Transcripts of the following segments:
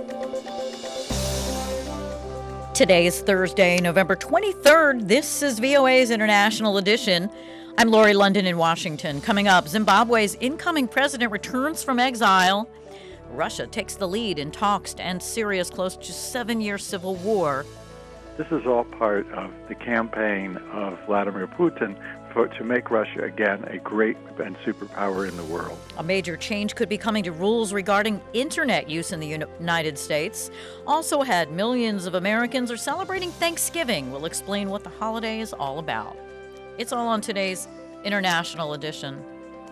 Today is Thursday, November 23rd. This is VOA's International Edition. I'm Lori London in Washington. Coming up, Zimbabwe's incoming president returns from exile. Russia takes the lead in talks to end Syria's close to 7-year civil war. This is all part of the campaign of Vladimir Putin to make Russia again a great and superpower in the world. A major change could be coming to rules regarding internet use in the United States. Also ahead, millions of Americans are celebrating Thanksgiving. We'll explain what the holiday is all about. It's all on today's International Edition.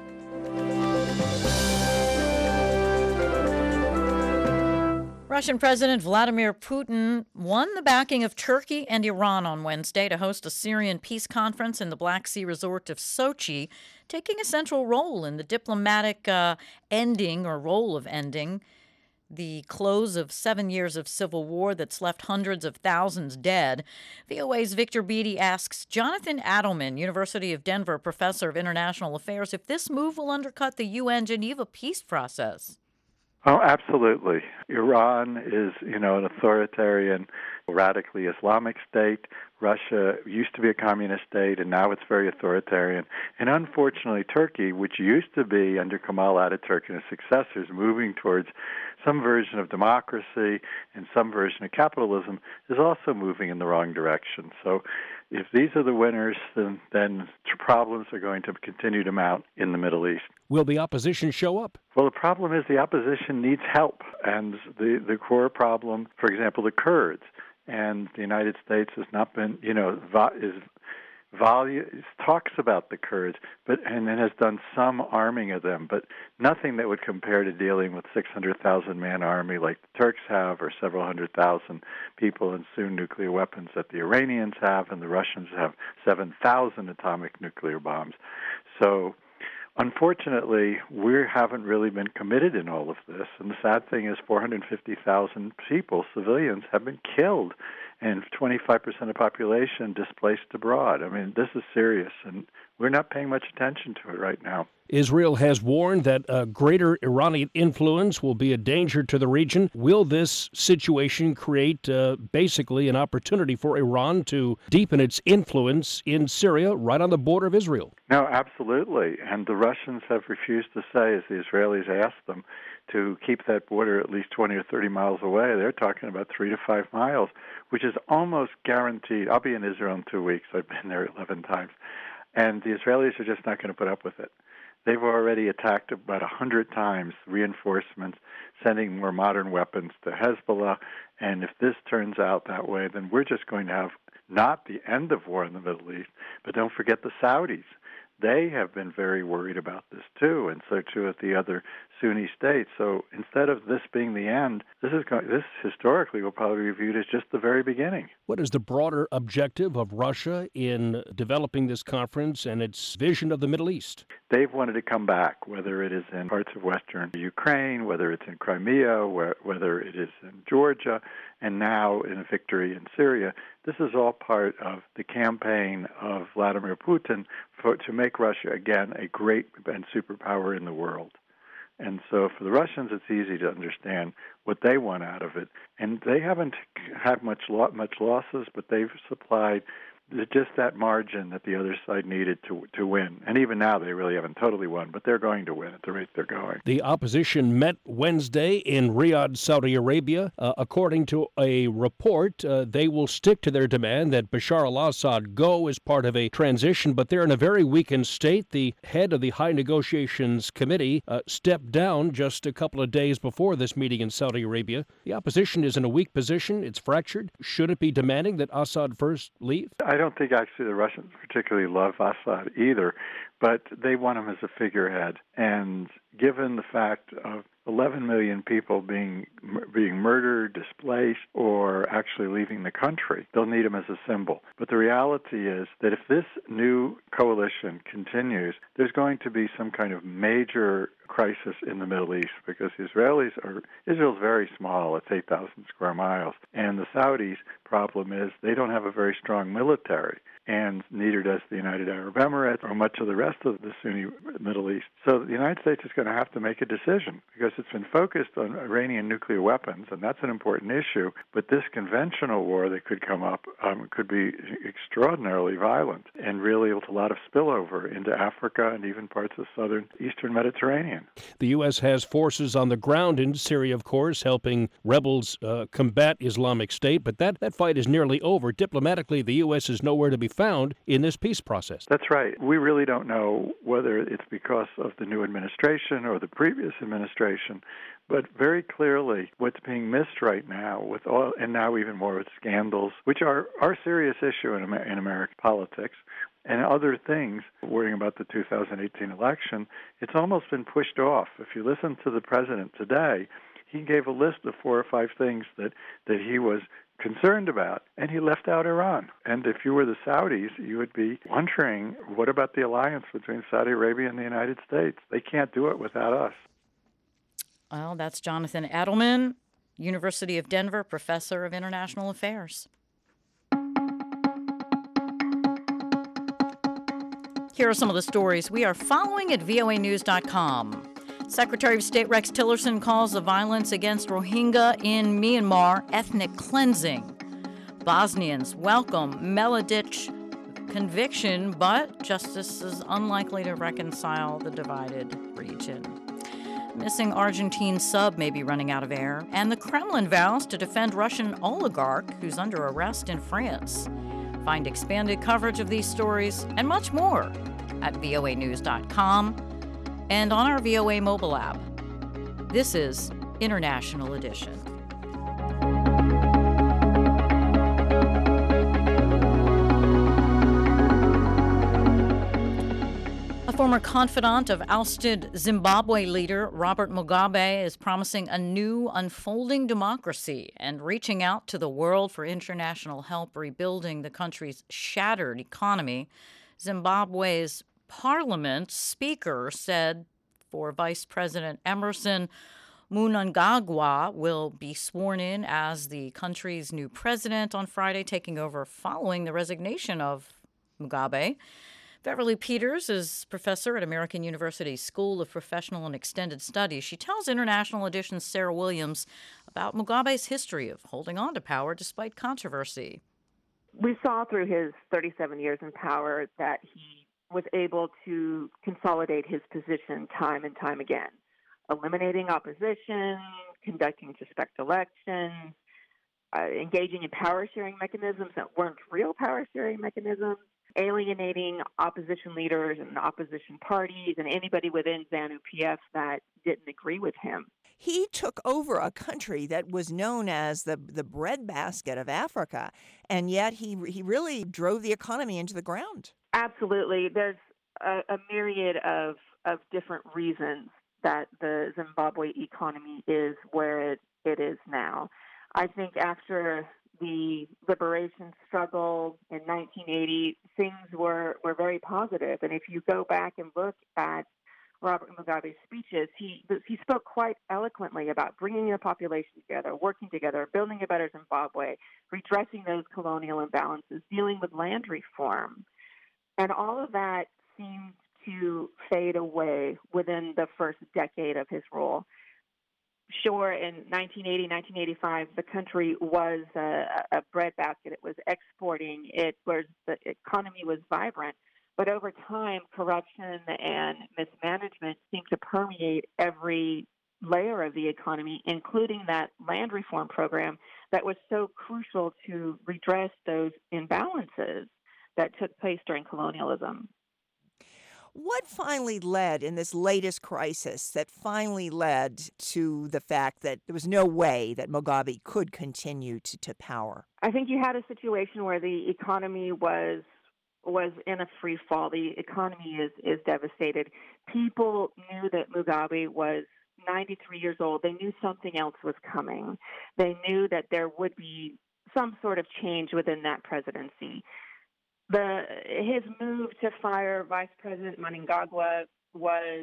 Russian President Vladimir Putin won the backing of Turkey and Iran on Wednesday to host a Syrian peace conference in the Black Sea resort of Sochi, taking a central role in the diplomatic ending the close of 7 years of civil war that's left hundreds of thousands dead. VOA's Victor Beattie asks Jonathan Adelman, University of Denver professor of international affairs, if this move will undercut the UN Geneva peace process. Oh, absolutely. Iran is, an authoritarian, radically Islamic state. Russia used to be a communist state, and now it's very authoritarian. And unfortunately, Turkey, which used to be under Kemal Ataturk and his successors, moving towards some version of democracy and some version of capitalism, is also moving in the wrong direction. So if these are the winners, then problems are going to continue to mount in the Middle East. Will the opposition show up? Well, the problem is the opposition needs help. And the core problem, for example, the Kurds, and the United States has not been, talks about the Kurds, and has done some arming of them, but nothing that would compare to dealing with 600,000-man army like the Turks have, or several 100,000 people and soon nuclear weapons that the Iranians have, and the Russians have 7,000 atomic nuclear bombs. So, unfortunately, we haven't really been committed in all of this, and the sad thing is 450,000 people, civilians, have been killed, and 25% of the population displaced abroad. I mean, this is serious, and we're not paying much attention to it right now. Israel has warned that greater Iranian influence will be a danger to the region. Will this situation create basically an opportunity for Iran to deepen its influence in Syria, right on the border of Israel? No, absolutely. And the Russians have refused to say, as the Israelis asked them, to keep that border at least 20 or 30 miles away. They're talking about 3 to 5 miles, which is almost guaranteed. I'll be in Israel in 2 weeks. I've been there 11 times. And the Israelis are just not going to put up with it. They've already attacked about 100 times, reinforcements, sending more modern weapons to Hezbollah. And if this turns out that way, then we're just going to have not the end of war in the Middle East, but don't forget the Saudis. They have been very worried about this too, and so too at the other Sunni states. So instead of this being the end, this historically will probably be viewed as just the very beginning. What is the broader objective of Russia in developing this conference and its vision of the Middle East? They've wanted to come back, whether it is in parts of western Ukraine, whether it's in Crimea, whether it is in Georgia, and now in a victory in Syria. This is all part of the campaign of Vladimir Putin to make Russia again a great and superpower in the world. And so for the Russians, it's easy to understand what they want out of it. And they haven't had much losses, but they've supplied just that margin that the other side needed to win. And even now, they really haven't totally won, but they're going to win at the rate they're going. The opposition met Wednesday in Riyadh, Saudi Arabia. According to a report, they will stick to their demand that Bashar al-Assad go as part of a transition, but they're in a very weakened state. The head of the High Negotiations Committee stepped down just a couple of days before this meeting in Saudi Arabia. The opposition is in a weak position. It's fractured. Should it be demanding that Assad first leave? I don't think actually the Russians particularly love Assad either, but they want him as a figurehead. And given the fact of 11 million people being murdered, displaced, or actually leaving the country, they'll need him as a symbol. But the reality is that if this new coalition continues, there's going to be some kind of major crisis in the Middle East because Israel's very small. It's 8,000 square miles. And the Saudis' problem is they don't have a very strong military. and neither does the United Arab Emirates or much of the rest of the Sunni Middle East. So the United States is going to have to make a decision because it's been focused on Iranian nuclear weapons, and that's an important issue. But this conventional war that could come up could be extraordinarily violent and really with a lot of spillover into Africa and even parts of southern eastern Mediterranean. The U.S. has forces on the ground in Syria, of course, helping rebels combat Islamic State, but that fight is nearly over. Diplomatically, the U.S. is nowhere to be found in this peace process. That's right. We really don't know whether it's because of the new administration or the previous administration, but very clearly what's being missed right now with all, and now even more with scandals, which are a serious issue in American politics, and other things, worrying about the 2018 election, it's almost been pushed off. If you listen to the president today, he gave a list of 4 or 5 things that he was concerned about, and he left out Iran. And if you were the Saudis, you would be wondering, what about the alliance between Saudi Arabia and the United States? They can't do it without us. Well, that's Jonathan Edelman, University of Denver, professor of international affairs. Here are some of the stories we are following at voanews.com. Secretary of State Rex Tillerson calls the violence against Rohingya in Myanmar ethnic cleansing. Bosnians welcome Mladic conviction, but justice is unlikely to reconcile the divided region. Missing Argentine sub may be running out of air, and the Kremlin vows to defend Russian oligarch who's under arrest in France. Find expanded coverage of these stories and much more at voanews.com and on our VOA mobile app. This is International Edition. A former confidant of ousted Zimbabwe leader Robert Mugabe is promising a new unfolding democracy and reaching out to the world for international help rebuilding the country's shattered economy. Zimbabwe's Parliament Speaker said for Vice President Emerson Mnangagwa will be sworn in as the country's new president on Friday, taking over following the resignation of Mugabe. Beverly Peters is professor at American University School of Professional and Extended Studies. She tells International Edition's Sarah Williams about Mugabe's history of holding on to power despite controversy. We saw through his 37 years in power that he was able to consolidate his position time and time again, eliminating opposition, conducting suspect elections, engaging in power-sharing mechanisms that weren't real power-sharing mechanisms, alienating opposition leaders and opposition parties and anybody within ZANU-PF that didn't agree with him. He took over a country that was known as the breadbasket of Africa, and yet he really drove the economy into the ground. Absolutely. There's a myriad of different reasons that the Zimbabwe economy is where it is now. I think after the liberation struggle in 1980, things were very positive. And if you go back and look at Robert Mugabe's speeches, he spoke quite eloquently about bringing the population together, working together, building a better Zimbabwe, redressing those colonial imbalances, dealing with land reform. And all of that seemed to fade away within the first decade of his rule. Sure, in 1980, 1985, the country was a breadbasket. It was exporting. The economy was vibrant. But over time, corruption and mismanagement seemed to permeate every layer of the economy, including that land reform program that was so crucial to redress those imbalances that took place during colonialism. What finally led in this latest crisis that finally led to the fact that there was no way that Mugabe could continue to power? I think you had a situation where the economy was in a free fall. The economy is devastated. People knew that Mugabe was 93 years old. They knew something else was coming. They knew that there would be some sort of change within that presidency. His move to fire Vice President Mnangagwa was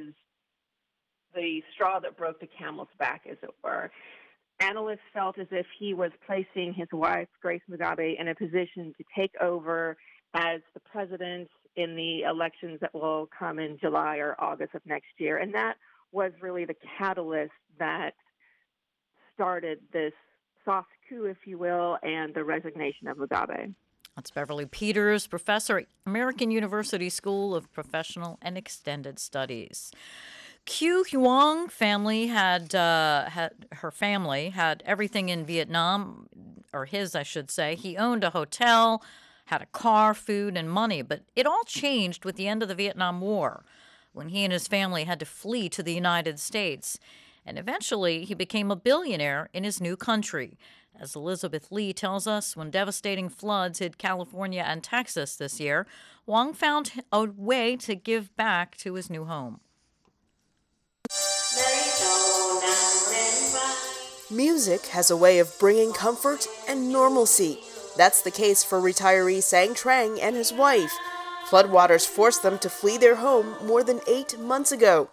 the straw that broke the camel's back, as it were. Analysts felt as if he was placing his wife, Grace Mugabe, in a position to take over as the president in the elections that will come in July or August of next year. And that was really the catalyst that started this soft coup, if you will, and the resignation of Mugabe. That's Beverly Peters, professor at American University School of Professional and Extended Studies. Kyu Huang family had everything in Vietnam, or his, I should say. He owned a hotel, had a car, food, and money, but it all changed with the end of the Vietnam War, when he and his family had to flee to the United States. And eventually, he became a billionaire in his new country. As Elizabeth Lee tells us, when devastating floods hit California and Texas this year, Huang found a way to give back to his new home. Music has a way of bringing comfort and normalcy. That's the case for retiree Sang Trang and his wife. Floodwaters forced them to flee their home more than 8 months ago.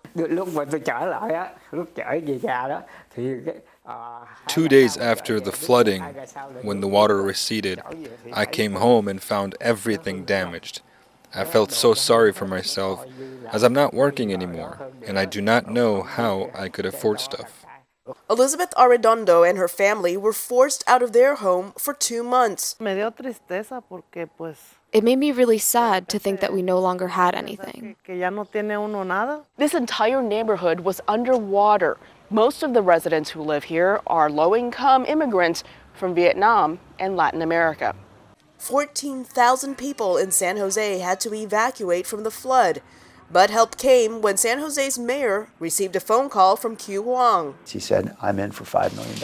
2 days after the flooding, when the water receded, I came home and found everything damaged. I felt so sorry for myself, as I'm not working anymore, and I do not know how I could afford stuff. Elizabeth Arredondo and her family were forced out of their home for 2 months. It made me really sad to think that we no longer had anything. This entire neighborhood was underwater. Most of the residents who live here are low-income immigrants from Vietnam and Latin America. 14,000 people in San Jose had to evacuate from the flood. But help came when San Jose's mayor received a phone call from Kyu Huang. He said, I'm in for $5 million.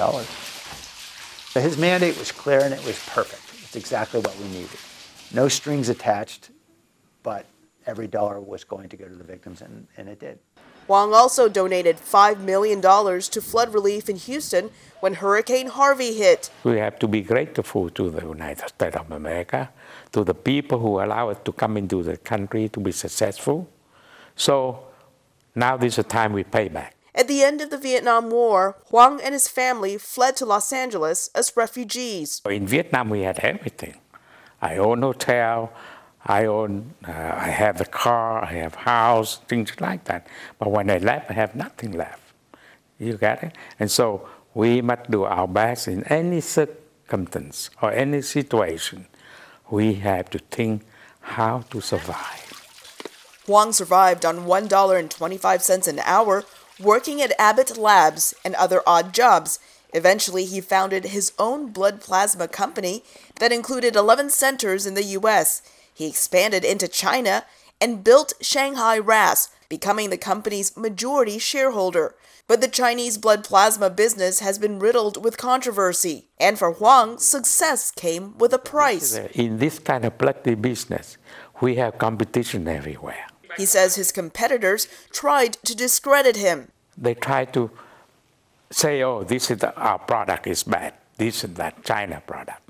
His mandate was clear and it was perfect. It's exactly what we needed. No strings attached, but every dollar was going to go to the victims, and it did. Huang also donated $5 million to flood relief in Houston when Hurricane Harvey hit. We have to be grateful to the United States of America, to the people who allow us to come into the country to be successful. So now this is the time we pay back. At the end of the Vietnam War, Huang and his family fled to Los Angeles as refugees. In Vietnam, we had everything. I own a hotel, I have a car, I have a house, things like that. But when I left, I have nothing left. You get it? And so we must do our best in any circumstance or any situation. We have to think how to survive. Huang survived on $1.25 an hour, working at Abbott Labs and other odd jobs. Eventually, he founded his own blood plasma company that included 11 centers in the U.S. He expanded into China and built Shanghai RAS, becoming the company's majority shareholder. But the Chinese blood plasma business has been riddled with controversy. And for Huang, success came with a price. In this kind of blood business, we have competition everywhere. He says his competitors tried to discredit him. They tried to say, oh, our product is bad. This is that China product.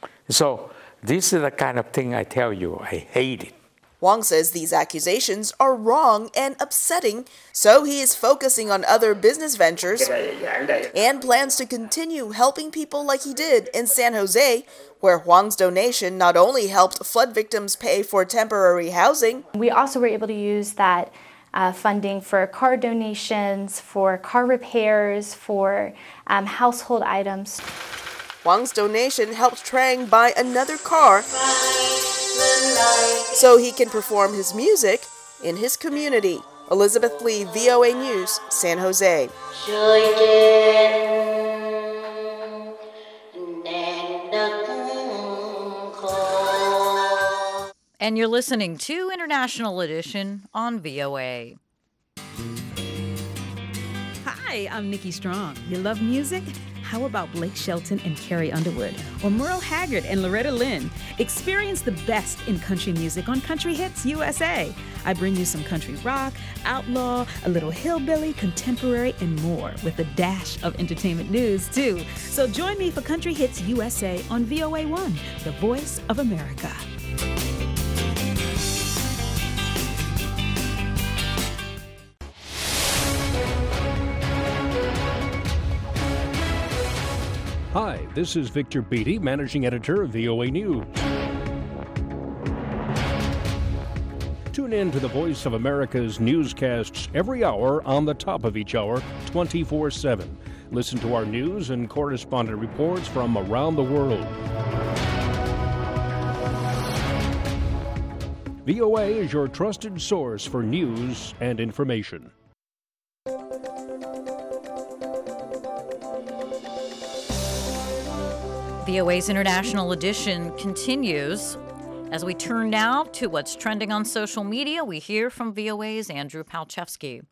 So this is the kind of thing I tell you, I hate it. Huang says these accusations are wrong and upsetting, so he is focusing on other business ventures and plans to continue helping people like he did in San Jose, where Huang's donation not only helped flood victims pay for temporary housing. We also were able to use that funding for car donations, for car repairs, for household items. Huang's donation helped Trang buy another car so he can perform his music in his community. Elizabeth Lee, VOA News, San Jose. And you're listening to International Edition on VOA. Hi, I'm Nikki Strong. You love music? How about Blake Shelton and Carrie Underwood? Or Merle Haggard and Loretta Lynn? Experience the best in country music on Country Hits USA. I bring you some country rock, outlaw, a little hillbilly, contemporary, and more, with a dash of entertainment news, too. So join me for Country Hits USA on VOA1, the voice of America. Hi, this is Victor Beattie, Managing Editor of VOA News. in to the Voice of America's newscasts every hour on the top of each hour, 24/7. Listen to our news and correspondent reports from around the world. VOA is your trusted source for news and information. VOA's International Edition continues. As we turn now to what's trending on social media, we hear from VOA's Andrew Palchevsky.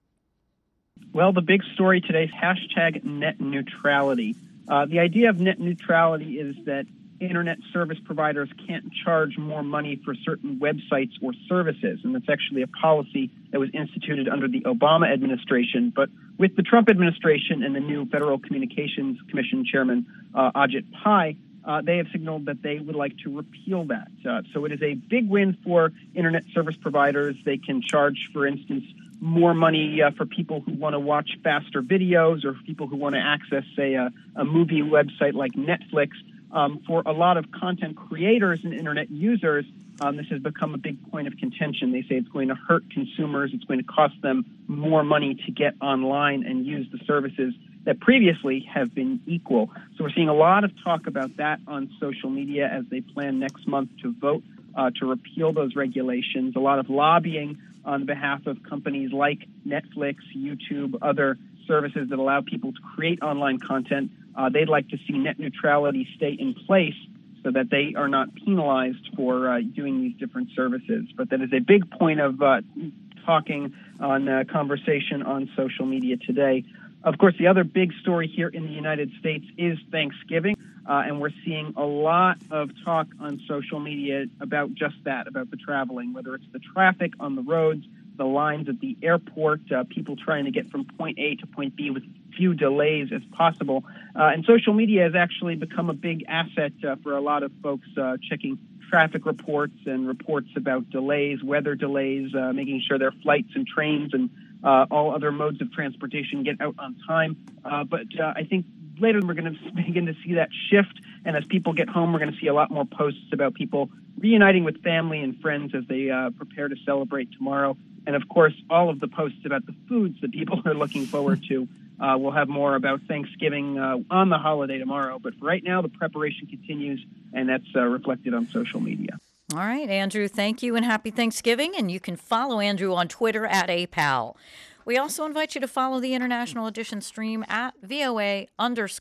Well, the big story today is hashtag net neutrality. The idea of net neutrality is that internet service providers can't charge more money for certain websites or services, and that's actually a policy that was instituted under the Obama administration. But with the Trump administration and the new Federal Communications Commission chairman, Ajit Pai, they have signaled that they would like to repeal that. So it is a big win for internet service providers. They can charge, for instance, more money for people who want to watch faster videos or people who want to access, say, a movie website like Netflix. For a lot of content creators and internet users, this has become a big point of contention. They say it's going to hurt consumers. It's going to cost them more money to get online and use the services that previously have been equal. So we're seeing a lot of talk about that on social media as they plan next month to vote to repeal those regulations. A lot of lobbying on behalf of companies like Netflix, YouTube, other services that allow people to create online content. They'd like to see net neutrality stay in place so that they are not penalized for doing these different services. But that is a big point of talking on conversation on social media today. Of course, the other big story here in the United States is Thanksgiving, and we're seeing a lot of talk on social media about just that, about the traveling, whether it's the traffic on the roads, the lines at the airport, people trying to get from point A to point B with few delays as possible. And social media has actually become a big asset for a lot of folks checking traffic reports and reports about delays, weather delays, making sure their flights and trains and all other modes of transportation get out on time. But I think later we're going to begin to see that shift. And as people get home, we're going to see a lot more posts about people reuniting with family and friends as they prepare to celebrate tomorrow. And of course, all of the posts about the foods that people are looking forward to. We'll have more about Thanksgiving on the holiday tomorrow. But for right now, the preparation continues, and that's reflected on social media. All right, Andrew, thank you and happy Thanksgiving. And you can follow Andrew on Twitter at @apal. We also invite you to follow the International Edition stream at VOA_IE.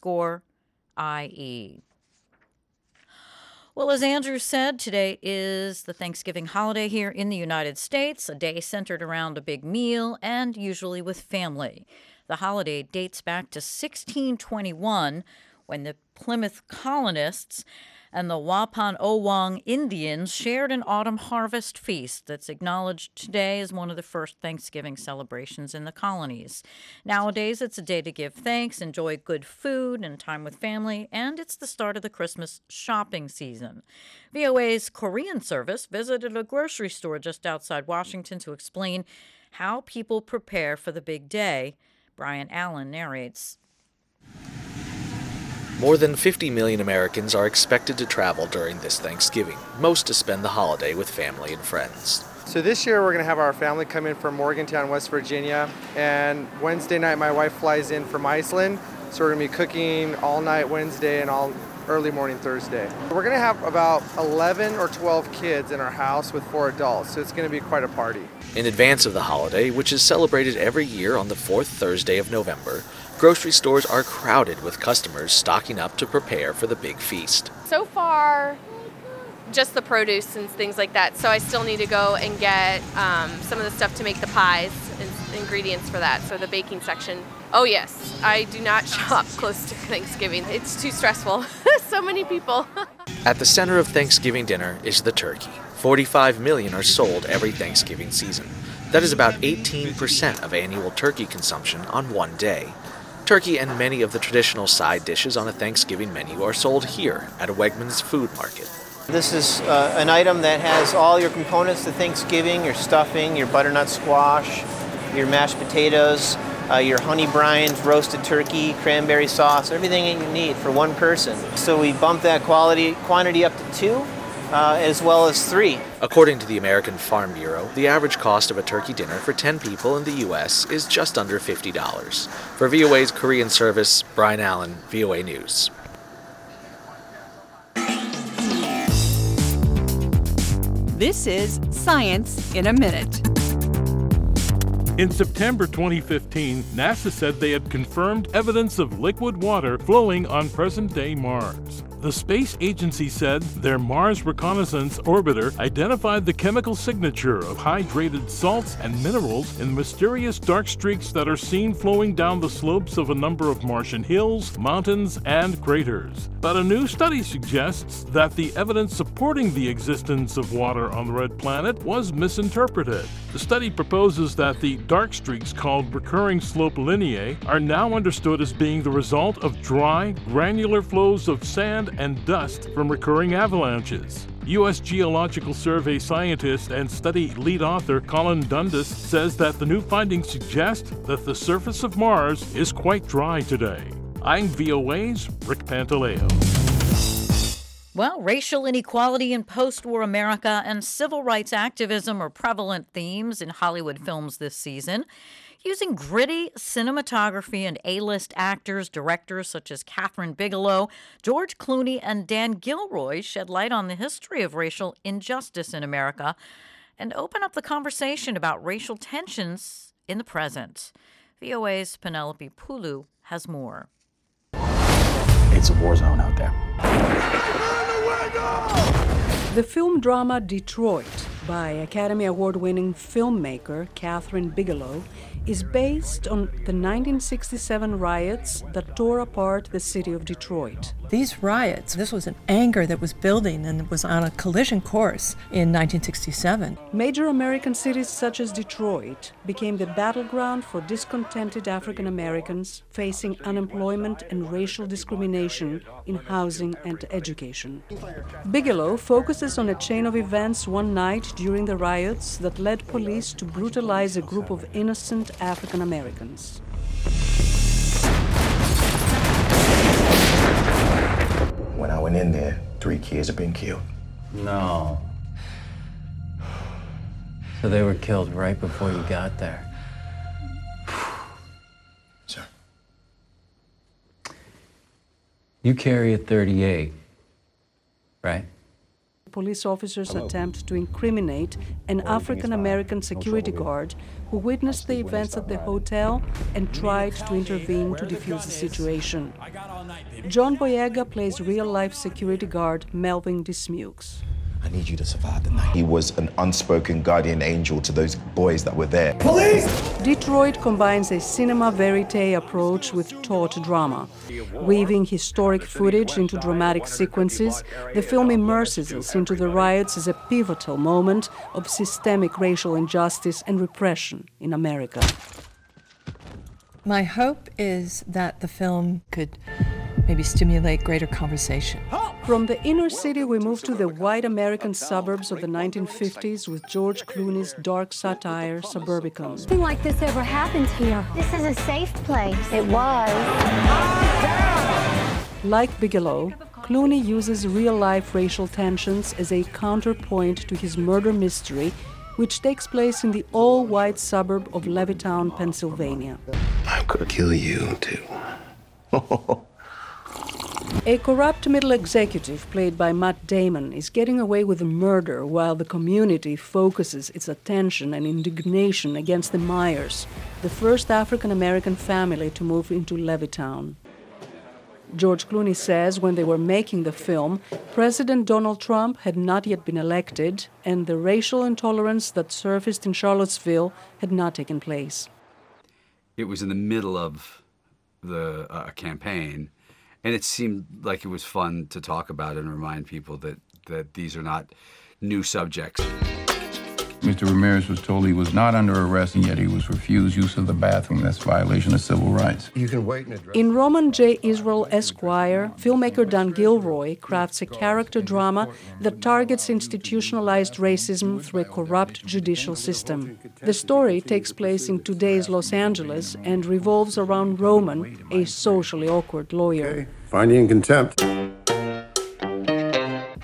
Well, as Andrew said, today is the Thanksgiving holiday here in the United States, a day centered around a big meal and usually with family. The holiday dates back to 1621 when the Plymouth colonists and the Wampanoag Indians shared an autumn harvest feast that's acknowledged today as one of the first Thanksgiving celebrations in the colonies. Nowadays, it's a day to give thanks, enjoy good food and time with family, and it's the start of the Christmas shopping season. VOA's Korean service visited a grocery store just outside Washington to explain how people prepare for the big day. Brian Allen narrates. More than 50 million Americans are expected to travel during this Thanksgiving, most to spend the holiday with family and friends. So this year we're going to have our family come in from Morgantown, West Virginia, and Wednesday night my wife flies in from Iceland, so we're going to be cooking all night Wednesday and all early morning Thursday. We're going to have about 11 or 12 kids in our house with 4 adults, so it's going to be quite a party. In advance of the holiday, which is celebrated every year on the 4th Thursday of November, grocery stores are crowded with customers stocking up to prepare for the big feast. So far, just the produce and things like that. So I still need to go and get some of the stuff to make the pies and ingredients for that. So the baking section. Oh yes, I do not shop close to Thanksgiving. It's too stressful. So many people. At the center of Thanksgiving dinner is the turkey. 45 million are sold every Thanksgiving season. That is about 18% of annual turkey consumption on one day. Turkey and many of the traditional side dishes on a Thanksgiving menu are sold here at a Wegmans food market. This is an item that has all your components to Thanksgiving, your stuffing, your butternut squash, your mashed potatoes, your honey brines, roasted turkey, cranberry sauce, everything that you need for one person. So we bumped that quantity up to 2 as well as 3. According to the American Farm Bureau, the average cost of a turkey dinner for 10 people in the U.S. is just under $50. For VOA's Korean service, Brian Allen, VOA News. This is Science in a Minute. In September 2015, NASA said they had confirmed evidence of liquid water flowing on present-day Mars. The space agency said their Mars Reconnaissance Orbiter identified the chemical signature of hydrated salts and minerals in mysterious dark streaks that are seen flowing down the slopes of a number of Martian hills, mountains, and craters. But a new study suggests that the evidence supporting the existence of water on the red planet was misinterpreted. The study proposes that the dark streaks called recurring slope lineae are now understood as being the result of dry, granular flows of sand and dust from recurring avalanches. U.S. Geological Survey scientist and study lead author Colin Dundas says that the new findings suggest that the surface of Mars is quite dry today. I'm VOA's Rick Pantaleo. Well, racial inequality in post-war America and civil rights activism are prevalent themes in Hollywood films this season. Using gritty cinematography and A-list actors, directors such as Catherine Bigelow, George Clooney, and Dan Gilroy shed light on the history of racial injustice in America and open up the conversation about racial tensions in the present. VOA's Penelope Pulu has more. It's a war zone out there. The film drama Detroit by Academy Award-winning filmmaker Catherine Bigelow is based on the 1967 riots that tore apart the city of Detroit. These riots, this was an anger that was building and was on a collision course in 1967. Major American cities such as Detroit became the battleground for discontented African Americans facing unemployment and racial discrimination in housing and education. Bigelow focuses on a chain of events one night during the riots that led police to brutalize a group of innocent African Americans. When I went in there, 3 kids had been killed. No. So they were killed right before you got there. Sir. You carry a .38, right? Police officers attempt to incriminate an African-American security guard who witnessed the events at the hotel and tried to intervene to defuse the situation. John Boyega plays real-life security guard Melvin Dismukes. I need you to survive the night. He was an unspoken guardian angel to those boys that were there. Police! Detroit combines a cinema verite approach with taut drama. Weaving historic footage into dramatic sequences, the film immerses us into the riots as a pivotal moment of systemic racial injustice and repression in America. My hope is that the film could maybe stimulate greater conversation. From the inner city, we move to the white American suburbs of the 1950s with George Clooney's dark satire, Suburbicon. Nothing like this ever happened here. This is a safe place. It was. Like Bigelow, Clooney uses real-life racial tensions as a counterpoint to his murder mystery, which takes place in the all-white suburb of Levittown, Pennsylvania. I could kill you, too. A corrupt middle executive, played by Matt Damon, is getting away with a murder while the community focuses its attention and indignation against the Myers, the first African-American family to move into Levittown. George Clooney says when they were making the film, President Donald Trump had not yet been elected, and the racial intolerance that surfaced in Charlottesville had not taken place. It was in the middle of the campaign, and it seemed like it was fun to talk about and remind people that these are not new subjects. Mr. Ramirez was told he was not under arrest, and yet he was refused use of the bathroom. That's a violation of civil rights. You can wait and address. In Roman J. Israel Esquire, filmmaker Dan Gilroy crafts a character drama that targets institutionalized racism through a corrupt judicial system. The story takes place in today's Los Angeles and revolves around Roman, a socially awkward lawyer. Finding in contempt.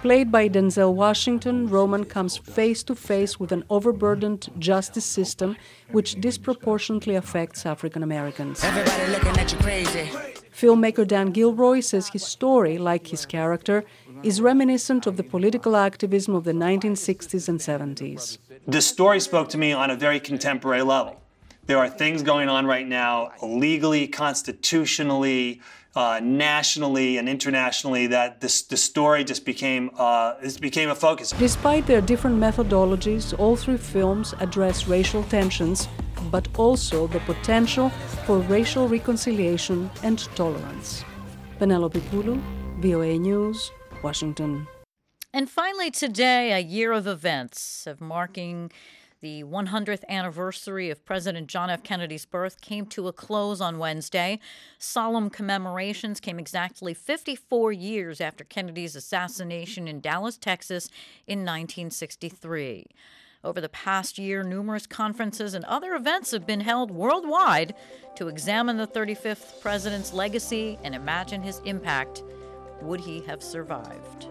Played by Denzel Washington, Roman comes face to face with an overburdened justice system which disproportionately affects African Americans. Everybody looking at you crazy. Filmmaker Dan Gilroy says his story, like his character, is reminiscent of the political activism of the 1960s and 70s. The story spoke to me on a very contemporary level. There are things going on right now, legally, constitutionally, nationally, and internationally, that the story just became a focus. Despite their different methodologies, all three films address racial tensions, but also the potential for racial reconciliation and tolerance. Penelope Pulu, VOA News, Washington. And finally today, a year of events of marking the 100th anniversary of President John F. Kennedy's birth came to a close on Wednesday. Solemn commemorations came exactly 54 years after Kennedy's assassination in Dallas, Texas in 1963. Over the past year, numerous conferences and other events have been held worldwide to examine the 35th president's legacy and imagine his impact. Would he have survived?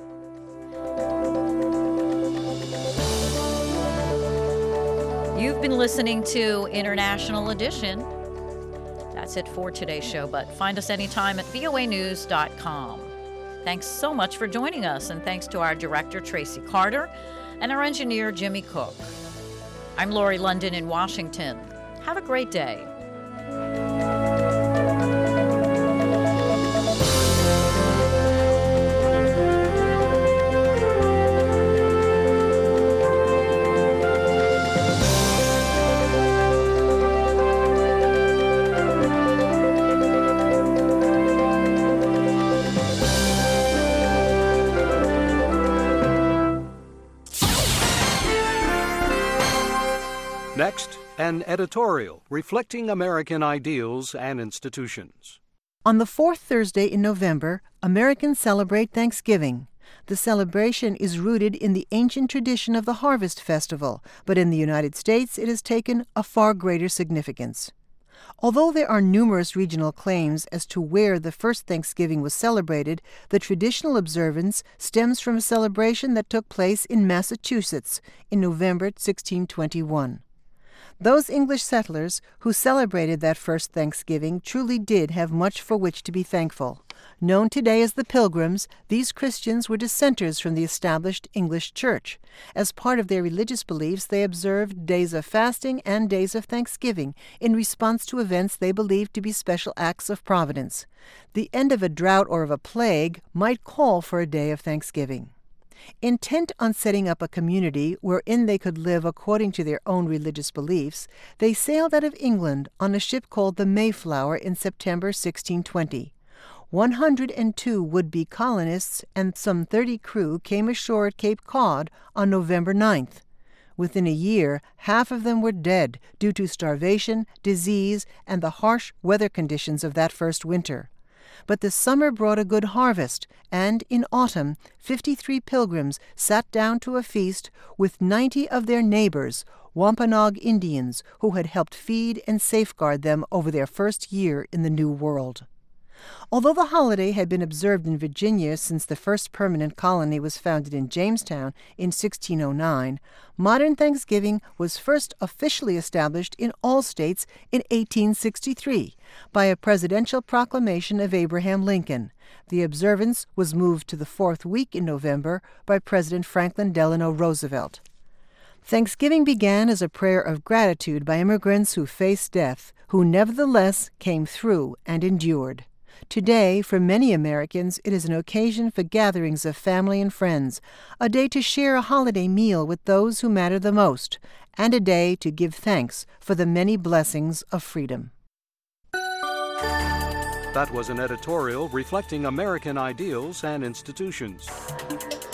You've been listening to International Edition. That's it for today's show, but find us anytime at voanews.com. Thanks so much for joining us, and thanks to our director, Tracy Carter, and our engineer, Jimmy Cook. I'm Lori London in Washington. Have a great day. Next, an editorial reflecting American ideals and institutions. On the fourth Thursday in November, Americans celebrate Thanksgiving. The celebration is rooted in the ancient tradition of the Harvest Festival, but in the United States it has taken a far greater significance. Although there are numerous regional claims as to where the first Thanksgiving was celebrated, the traditional observance stems from a celebration that took place in Massachusetts in November 1621. Those English settlers who celebrated that first Thanksgiving truly did have much for which to be thankful. Known today as the Pilgrims, these Christians were dissenters from the established English Church. As part of their religious beliefs, they observed days of fasting and days of thanksgiving in response to events they believed to be special acts of providence. The end of a drought or of a plague might call for a day of thanksgiving. Intent on setting up a community wherein they could live according to their own religious beliefs, they sailed out of England on a ship called the Mayflower in September 1620. 102 would-be colonists and some 30 crew came ashore at Cape Cod on November 9th. Within a year, half of them were dead due to starvation, disease, and the harsh weather conditions of that first winter. But the summer brought a good harvest, and in autumn, 53 pilgrims sat down to a feast with 90 of their neighbors, Wampanoag Indians, who had helped feed and safeguard them over their first year in the New World. Although the holiday had been observed in Virginia since the first permanent colony was founded in Jamestown in 1609, modern Thanksgiving was first officially established in all states in 1863 by a presidential proclamation of Abraham Lincoln. The observance was moved to the fourth week in November by President Franklin Delano Roosevelt. Thanksgiving began as a prayer of gratitude by immigrants who faced death, who nevertheless came through and endured. Today, for many Americans, it is an occasion for gatherings of family and friends, a day to share a holiday meal with those who matter the most, and a day to give thanks for the many blessings of freedom. That was an editorial reflecting American ideals and institutions.